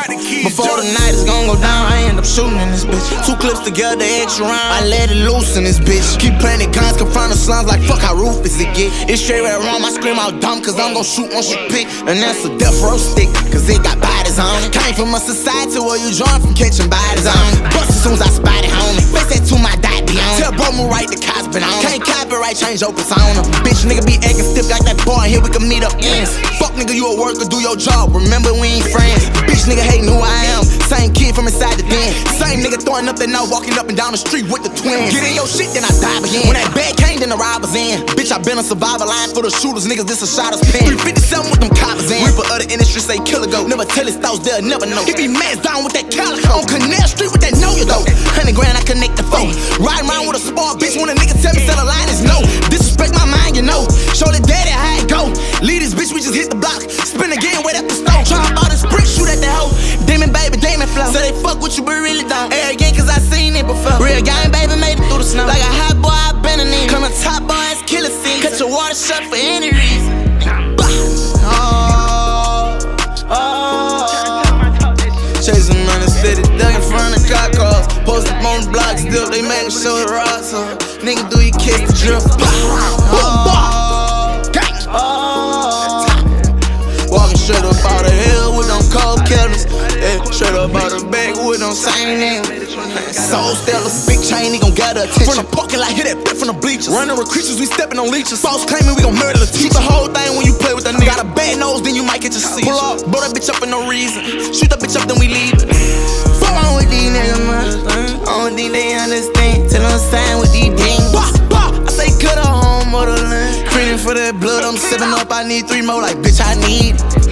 Before the night is gonna go down, I end up shooting in this bitch. 2 clips together, extra round, I let it loose in this bitch. Keep playing the guns, confront the slums like fuck how ruthless it get. It's straight right wrong, I scream out dumb, cause I'm gon' shoot once you pick. And that's a death row stick, cause it got bodies on it. Came from a society where you join from catching bodies on it. Bust as soon as I spot it, homie. Face that to my dot be on it. Tell bro move right, the cops been on it. Can't copyright, change your persona. Bitch nigga be acting stiff like that boy, here we can meet up ends. Fuck nigga, you a worker, do your job, remember we ain't friends. Bitch nigga hating who I am, same kid from inside the den. Same nigga throwing up that now, walking up and down the street with the twins. Get in your shit, then I dive again. When that bag came, then the robbers in. Bitch, I been a survivor line for the shooters, niggas, this a shotter's pen. 357 with them coppers in. Reaper of the industry say killer go. Never tell his thoughts, they'll never know. He be mans down with that calico. On Canal Street with that know you though. 100 grand, I connect the phone. Riding around with a spoiled bitch when a nigga tell me sell a line is no. Disrespect my mind, you know. Show the daddy how it go. Lead this bitch, we just hit the block. Spin again, wait at the stove. Try all this brick, shoot at the hoe. Demon baby, demon flow. So they fuck with you, but really don't. Arrogant, cause I seen it before. Real gang, baby, made it through the snow. Like a hot boy, I been in it. Come to top boys, killer scene. Cut your water shut for any reason. Chasing around the city, dug in front of cop cars. Post up on the block, still they making sure the rocks on. Nigga, do you kiss the drip? Walking straight up out the hill with them cold killers. Yeah, straight up out the back with them same name. Soul stellars, big chain, he gon' gather attention. From the parking lot, hit that bit from the bleachers. Running with creatures, we stepping on leeches. False claiming we gon' murder the teacher. The whole thing when you play with that nigga. Got a bad nose, then you might get your seizure. Pull off, blow that bitch up for no reason. Shoot that bitch up, then we leave it. Fuck on with these niggas, man. I don't think they understand. Tell them sign with these dings. I say cut a home motherland. Creaming for that blood, I'm sipping up, I need 3 more. Like bitch, I need it.